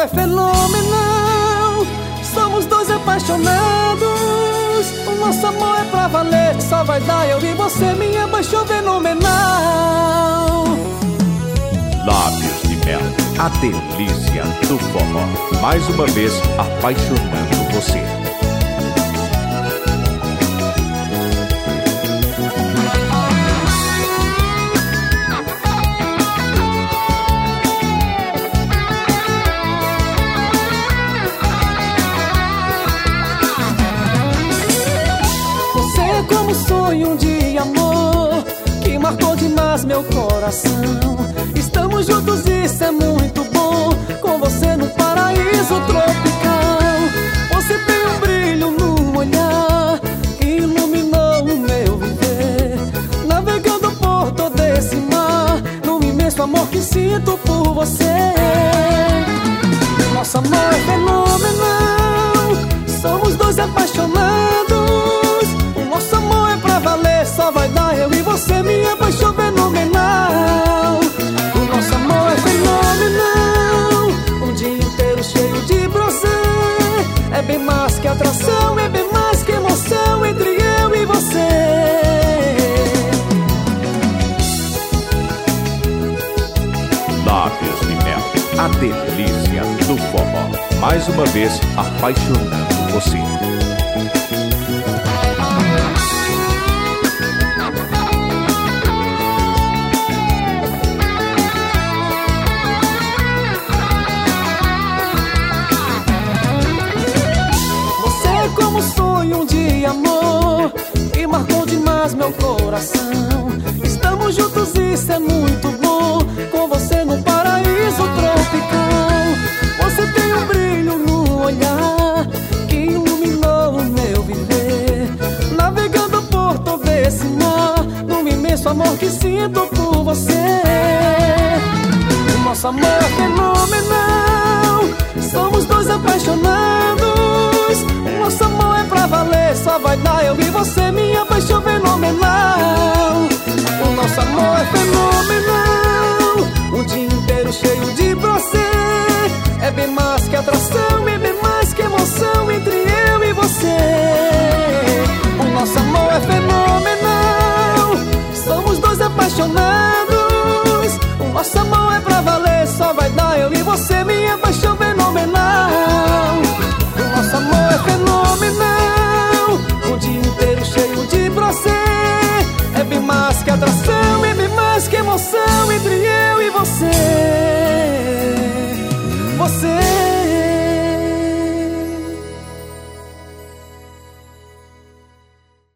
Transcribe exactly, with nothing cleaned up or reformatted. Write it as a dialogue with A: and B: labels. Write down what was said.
A: é fenomenal. Somos dois apaixonados. O nosso amor é pra valer. Só vai dar eu e você, minha paixão fenomenal.
B: Lábios de Mel, a delícia do forró. Mais uma vez apaixonando você.
A: Você é como um sonho de amor que marcou demais meu coração. Estamos juntos, isso é muito bom. Com você no paraíso tropical. Você tem um brilho no olhar que iluminou o meu viver. Navegando por todo esse mar, num imenso amor que sinto por você. Nosso amor é fenomenal. Somos dois apaixonados. O nosso amor é pra valer. Só vai dar eu e você, minha paixão fenomenal. O nosso amor é fenomenal. Um dia inteiro cheio de prazer. É bem mais que atração, é bem mais que emoção entre eu e você.
B: Lábios de Mel, a delícia do forró. Mais uma vez apaixonando você.
A: Você é como um sonho de amor que marcou demais meu coração. Estamos juntos, isso é muito bom. Com você no paraíso tropical. Você tem um brilho no olhar que iluminou o meu viver. Navegando por todo esse mar, num imenso amor que sinto por você. O nosso amor é fenomenal. Somos dois apaixonados. O nosso amor é pra valer. Só vai dar eu e você, minha paixão fenomenal. O nosso amor é fenomenal. Um dia inteiro cheio de prazer. É bem mais que atração, é bem mais que emoção entre eu e você. O nosso amor é fenomenal. Somos dois apaixonados. O nosso amor é pra valer. Só vai dar eu e você, minha paixão fenomenal. O nosso amor é fenomenal. Um dia inteiro cheio de prazer. É bem mais que atração, é bem mais que emoção entre eu e você. Você